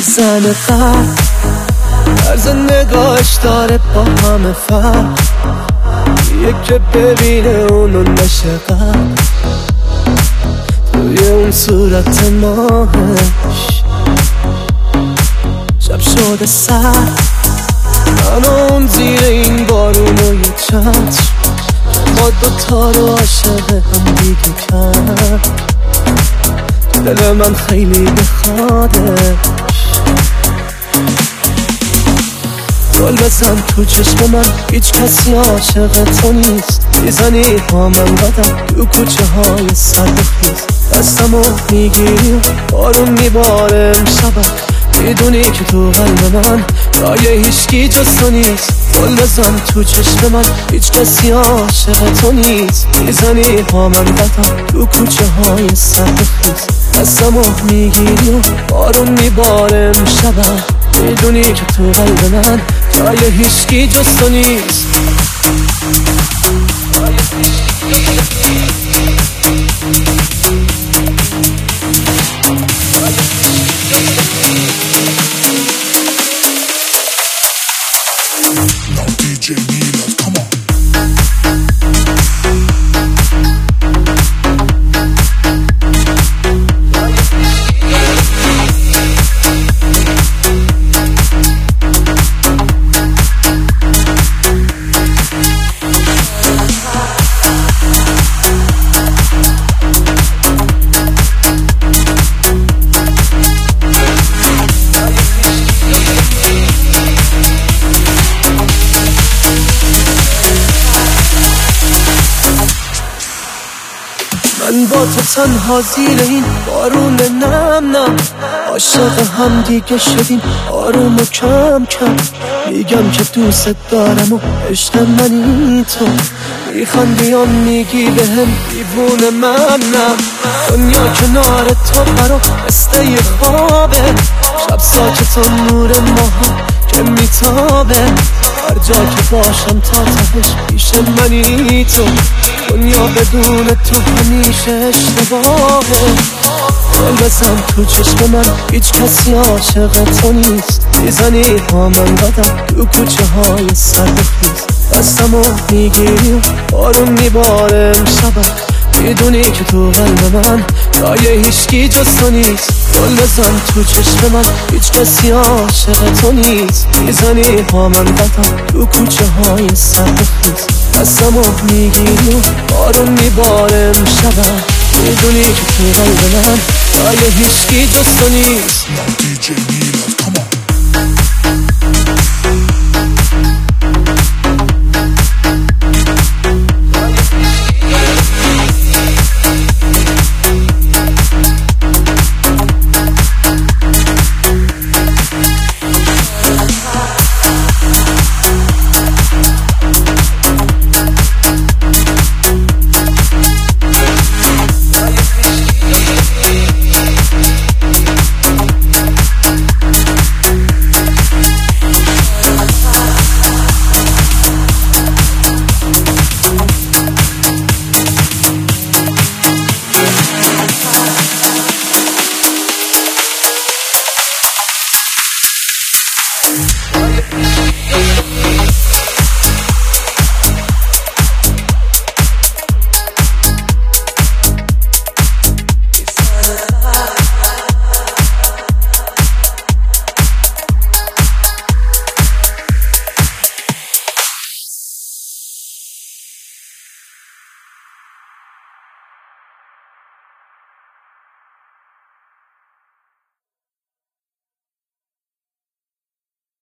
زن قلب طرز نگاهش داره با همه فرق، یکی ببینه اونو نشه قلب توی اون صورت ماهش. شب شده سر من اون زیر این بارون و یه چشم، ما دوتا رو عاشق هم دیگه کرد. دل من خیلی بخوادش، گل بزن تو چشم من، هیچ کسی عاشق تو نیست. میزنی با من قدم تو کوچه های سرد و خیز، دستمو میگیری و بارون میباره امشبک. میدونی که تو قلب من جای هیچکی جز تو نیست. گل بزن تو چشم من، هیچ کسی عاشق تو نیست. میزنی با من قدم تو کوچه های سرد و خیز، دستمو میگیری و بارون میباره امشبک. میدونی که تو قلب من جای هیچکی جز تو نیست. Now DJ Milad, come on. من با تو تنها زیر این بارون نم نم، عاشق هم دیگه شدیم آروم و کم کم. میگم که دوست دارم و عشق منی تو، میخندیم میگی بهم دیوونه منم. دنیا کنار تو برا مثل یه خوابه، شب ساکت و نور ماه که میتابه. هر جا که باشم تا تهش پیش منی تو، دنیا بدون تو همیشه اشتباهه. گل بزن تو چشم من، هیچ کسی عاشق تو نیست. میزنی با من قدم تو کوچه های سرد و خیز، دستمو میگیری و بارون میباره امشبک. میدونی که تو قلب من جای هیچکی جز تو نیست. گل بزن تو چشم من، هیچ کسی عاشق تو نیست. میزنی با من قدم تو کوچه های سرد و خیز، دستمو میگیری و بارون میباره امشبک. میدونی که تو قلب من جای هیچکی جز تو نیست. Now DJ Milad.